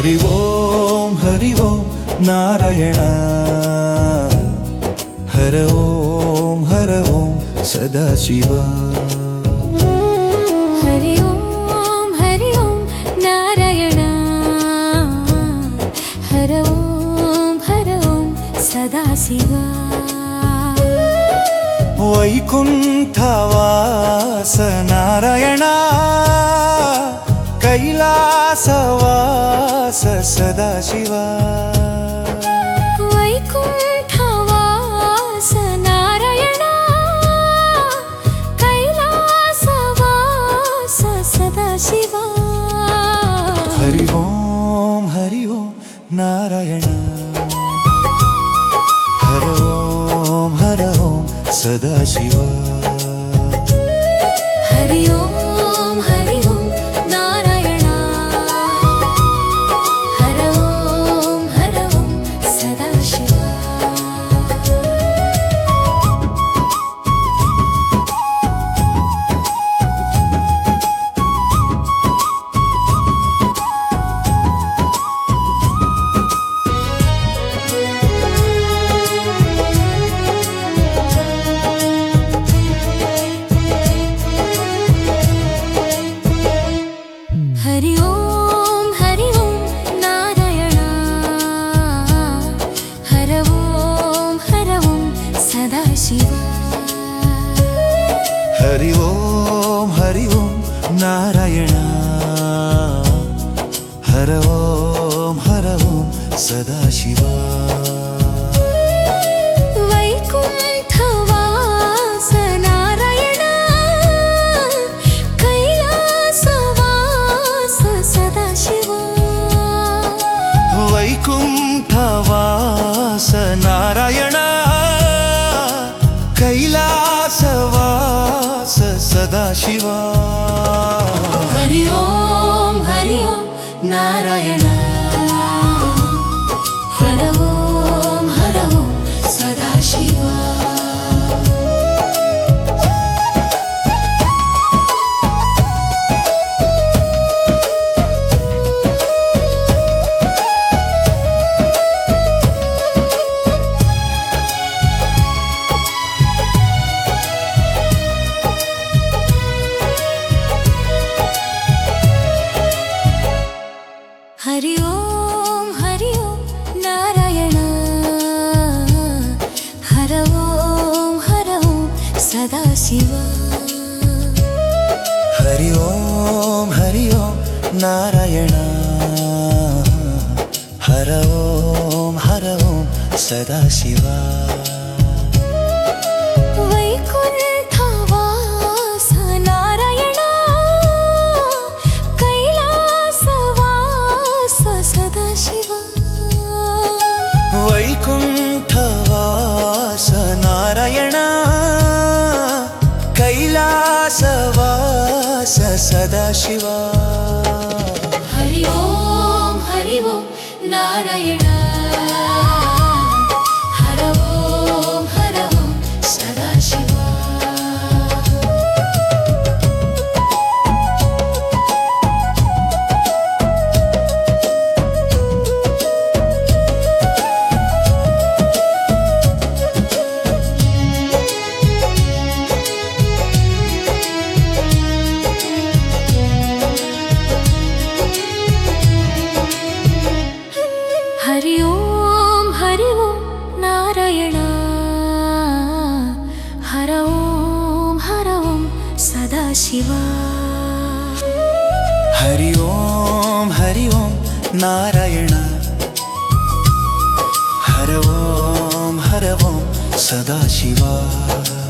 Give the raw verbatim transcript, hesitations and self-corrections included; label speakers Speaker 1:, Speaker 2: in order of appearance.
Speaker 1: Hari Om Hari ओम Narayan हर ओम हर ओम Sadashiv
Speaker 2: Hari Om Hari ओम Narayan हर ओम हर ओम Sadashiv
Speaker 1: वैकुंठवास Narayan कैलासवास Sadashiv
Speaker 2: वैकुंठवास Narayan कैलासवास Sadashiv
Speaker 1: Hari Om Hari ओम Narayan हर ओम हर ओम Sadashiv
Speaker 2: Hari Om Hari ओम Narayan हर ओम हर ओम Sadashiv Hari Om Hari ओम Narayan हर ओम हर ओम Sadashiv
Speaker 1: Hari Om Hari ओम Narayan हर ओम हर ओम Sadashiv
Speaker 2: वैकुंठवास Narayan कैलासवास Sadashiv
Speaker 1: वैकुंठवास Narayan कैलासवास Sadashiv
Speaker 2: Hari Om Hari ओम Narayan हर ओम हर ओम Sadashiv Hari Om Hari ओम Narayan हर ओम हर ओम Sadashiv
Speaker 1: Hari Om Hari ओम Narayan हर ओम हर ओम Sadashiv
Speaker 2: वैकुंठवास Narayan कैलासवास Sadashiv
Speaker 1: वैकुंठवास Narayan कैलासवास Sadashiv
Speaker 2: Hari Om Hari ओम Narayan हर ओम हर ओम Sadashiv Hari Om Hari ओम Narayan हर ओम हर ओम Sadashiv
Speaker 1: Hari Om Hari ओम Narayan हर ओम हर ओम Sadashiv